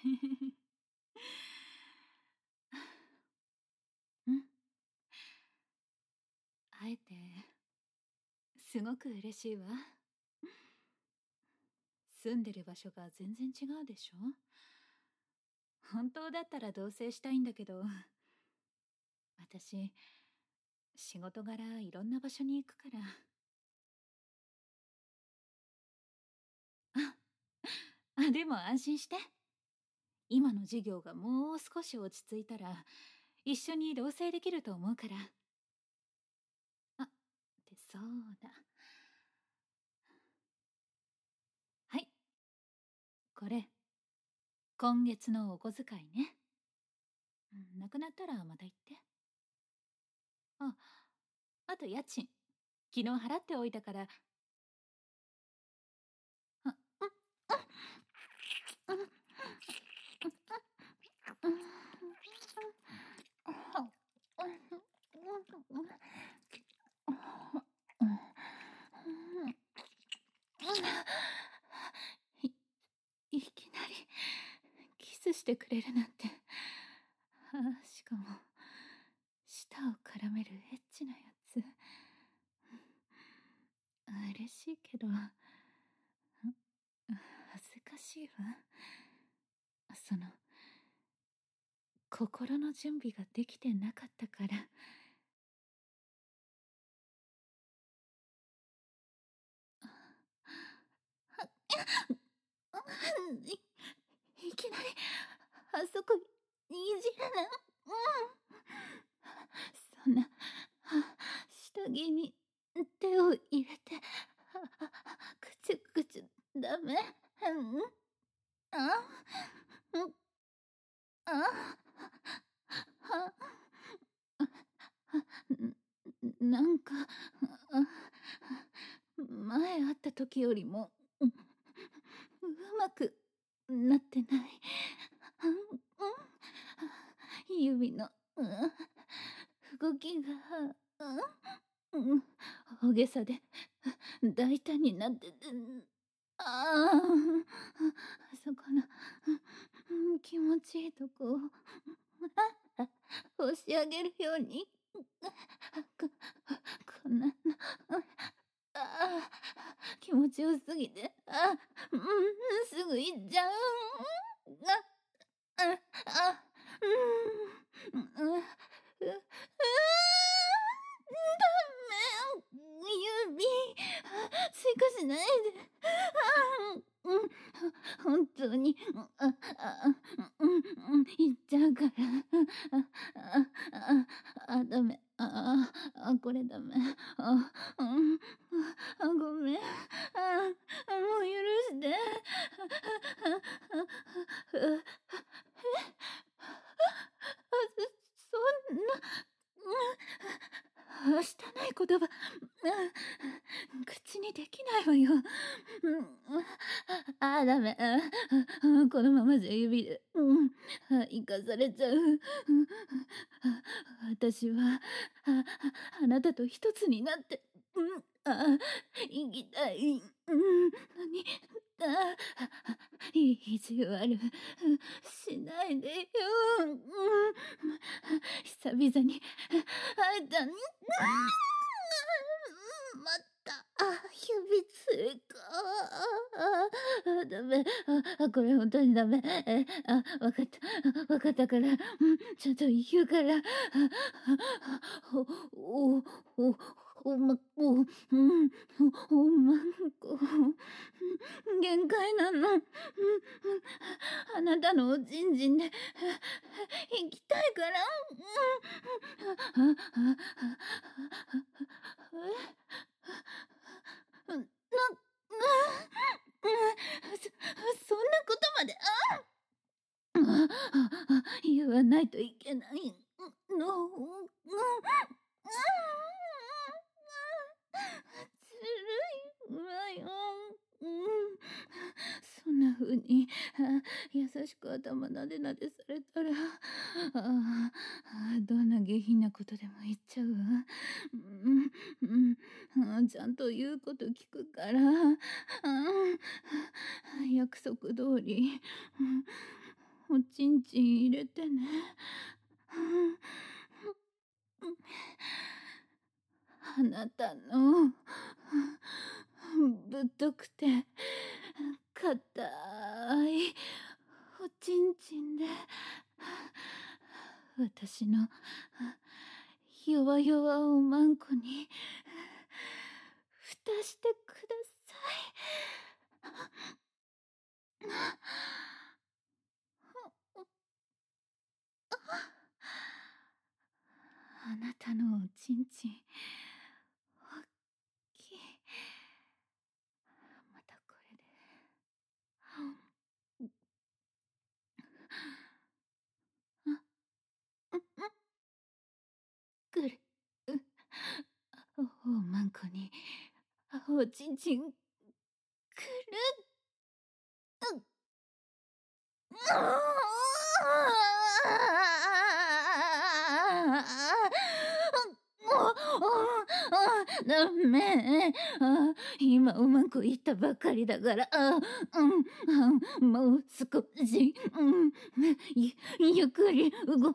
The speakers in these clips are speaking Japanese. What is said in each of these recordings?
うん、会えてすごく嬉しいわ。住んでる場所が全然違うでしょ。本当だったら同棲したいんだけど、私、仕事柄いろんな場所に行くから。でも安心して。今の授業がもう少し落ち着いたら、一緒に同棲できると思うから。そうだ。はい、これ、今月のお小遣いね。なくなったらまた言って。あ、あと家賃。昨日払っておいたから。あ、うん、うん、うん、いきなりキスしてくれるなんて。しかも舌を絡めるエッチなやつ。嬉しいけど恥ずかしいわ。その心の準備ができてなかったから。いきなりあそこいじらない。そんな下着に手を入れてくちゅくちゅダメ。ああなんか前会った時よりもうまくなってない。指の動きが大げさで大胆になってて、そこの気持ちいいとこを押し上げるようにこんなの気持ちよすぎてすぐ行っちゃう。ああダメ、指追加しないで。本当に行っちゃうから。ダメ。これダメ。ごめん。もう許して。そんな、汚い言葉、口にできないわよ。ダメ。このままじゃ指で、生かされちゃう。私は、あなたと一つになって、生きたい。何意地悪しないでよ。久々に会えた。また指ついか。ダメ。これ本当にダメ。わかった。わかったから、ちゃんと言うから。おまこ、おまこ、限界なの。あなたのおちんちんで行きたいから。な、そんなことまで、言わないといけないの。ずるいわよ。そんな風に優しく頭なでなでされたらどんな下品なことでも言っちゃうわ。ちゃんと言うこと聞くから、約束通り、 おちんちん入れてね。あなたのぶっとくて硬いおちんちんで私の弱々おまんこに蓋してください。あなたのおちんちんおっきい。またこれでくるおまんこにおちんちんくるダメ。今うまくいったばかりだから、もう少し、ゆっくりうま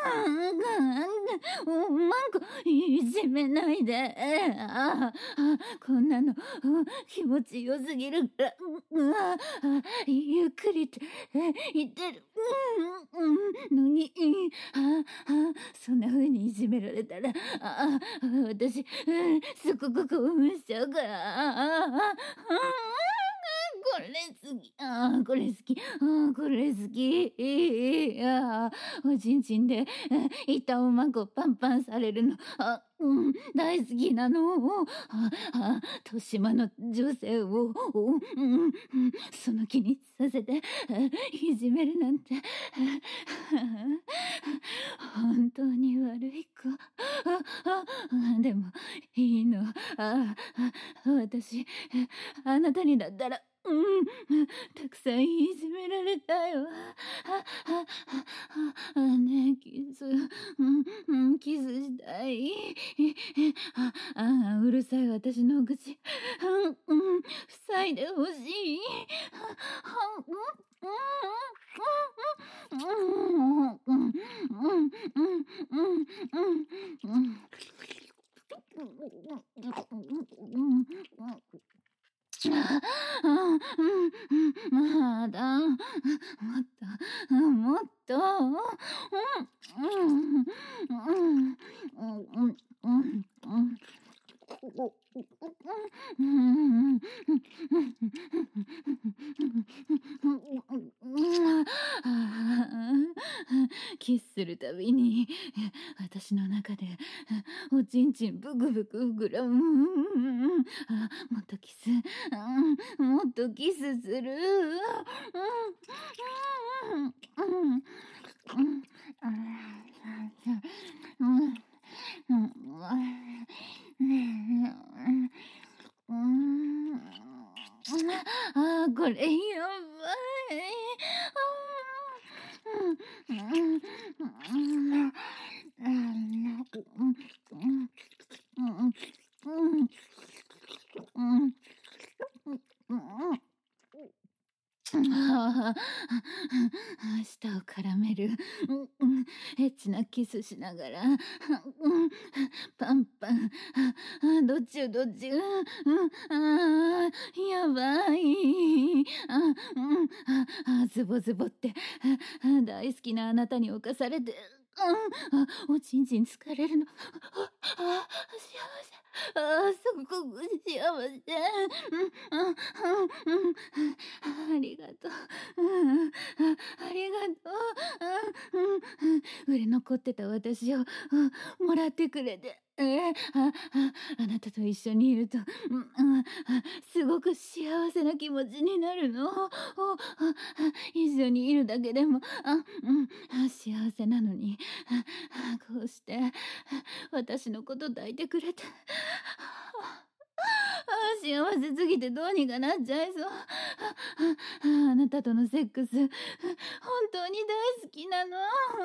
くいじめないで。こんなの気持ちよすぎるから、ゆっくりって言ってるのに、そんな風にいじめられたら、私、すごく興奮しちゃうから、これ好き、これ好き、これ好き、おちんちんで、一旦おまんこパンパンされるの、大好きなの。豊島の女性を、その気にさせて、いじめるなんて、本当に悪い子。でも、いいの。私、あなたにだったら、たくさんいじめられたよ。ねえ、キスしたい。うるさい私の口、塞いでほしい。まだ、もっと、もっと、キスするたびに私の中でおちんちんブクブク膨らむ。もっとキス、もっとキスする。これやばい。舌を絡める、エッチなキスしながら、パンパン、どっちよどっち、やばい、ズボズボって、大好きなあなたに侵されて、おちんちん疲れるの、幸せ。すごく幸せ。ありがとう。ありがとう。売れ残ってた私をもらってくれて。あなたと一緒にいると、すごく幸せな気持ちになるの。一緒にいるだけでも、幸せなのに、こうして私のこと抱いてくれて、幸せすぎてどうにかなっちゃいそう。あなたとのセックス、本当に大好きなの。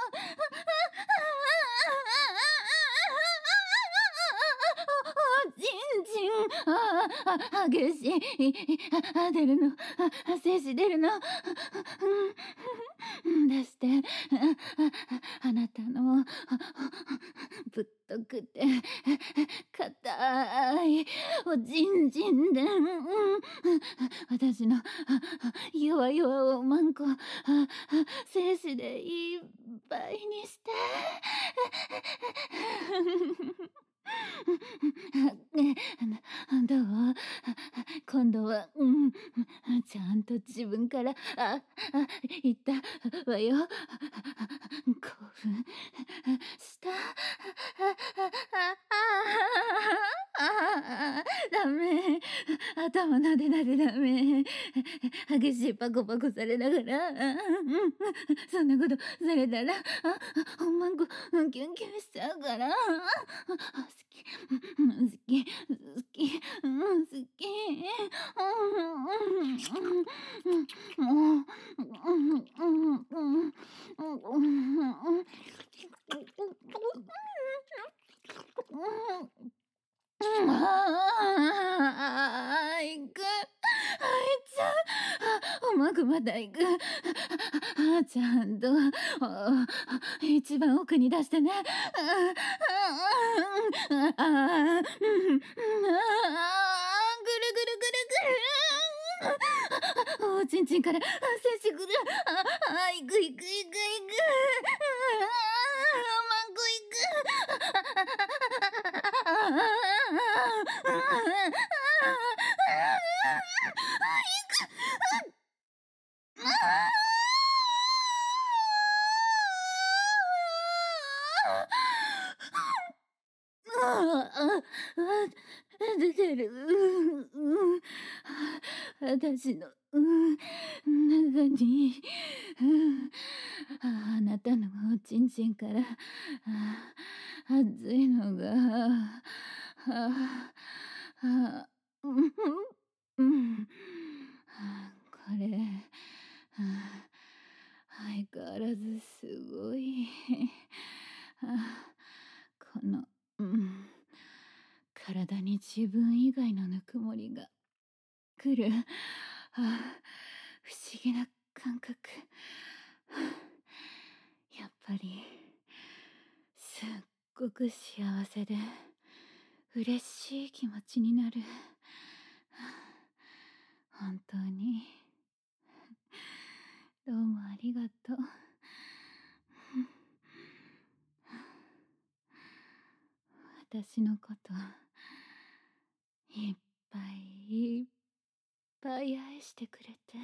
ちんちん、激しい、出るの、精子出るの。 出して。あなたのぶっとくて硬いおちんちんで、私の弱々をまんこ精子でいっぱいにして。どう？今度は、ちゃんと自分から、言ったわよ。興奮した。ダメ。頭なでなでダメ。激しいパコパコされながら、そんなことされたら、ほんまんこ、キュンキュンしちゃうから。好き、好き、好き、好き。行く。いつ、うまくまた行く。ちゃんと、一番奥に出してね。ぐるぐるぐるぐる。おちんちんから接してくる。行く行く行く行く。マンコ行く。出てる。私の、中に、あなたのおちんちんから、熱いのが、うん、うん、これ、相変わらずすごい。この、体に自分以外のぬくもりが来る。不思議な感覚。やっぱり、すっごく幸せで、嬉しい気持ちになる。本当に、どうもありがとう。私のこと、いっぱいいっぱい愛してくれて。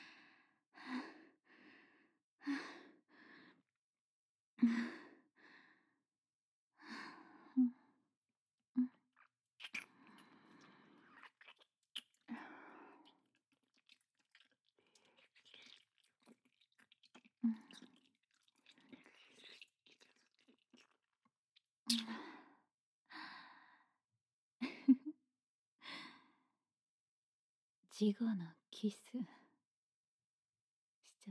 事後のキスしちゃった。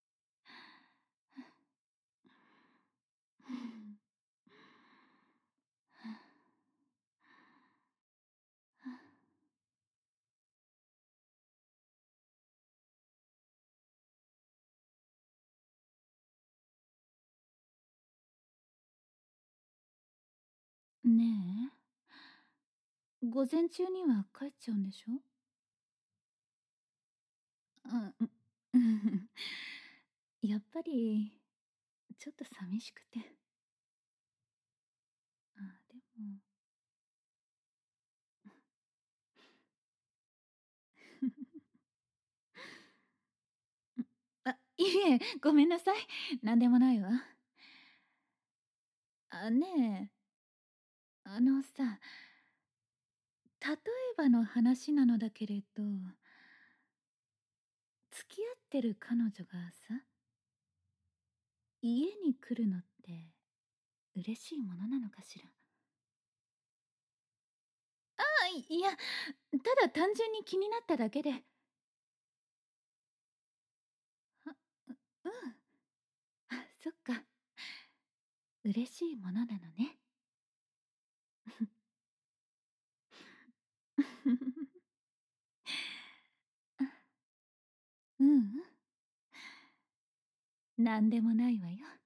ねえ、午前中には帰っちゃうんでしょ？うん、やっぱり、ちょっと寂しくて。でも、いえ、ごめんなさい。なんでもないわ。ねえ、さ、例えばの話なのだけれど、付き合ってる彼女がさ、家に来るのって嬉しいものなのかしら？いや、ただ単純に気になっただけで。うん。そっか。嬉しいものなのね。うん。 なんでもないわよ。